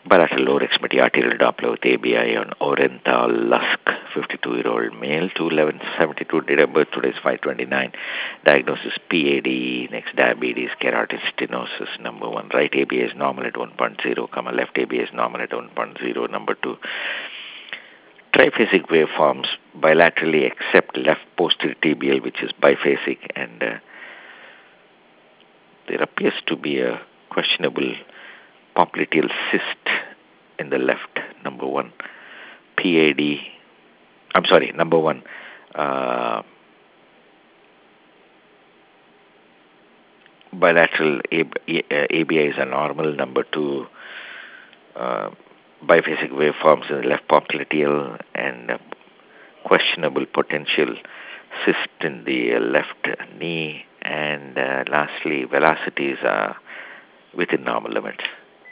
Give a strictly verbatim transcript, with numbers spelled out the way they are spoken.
Bilateral lower extremity arterial Doppler with A B I on Orenthal Lusk, fifty-two-year-old male, two eleven seventy-two, date of birth, today is five twenty-nine. Diagnosis P A D, next diabetes, carotid stenosis, number one. Right A B A is normal at one point zero, comma, left A B A is normal at one point zero, number two. Triphasic waveforms bilaterally except left posterior tibial, which is biphasic, and uh, there appears to be a questionable popliteal cyst in the left, number one. P A D, I'm sorry, number one. Uh, bilateral A B I is a normal, number two. Uh, biphasic waveforms in the left popliteal, and uh, questionable potential cyst in the left knee, and uh, lastly, velocities are within normal limits.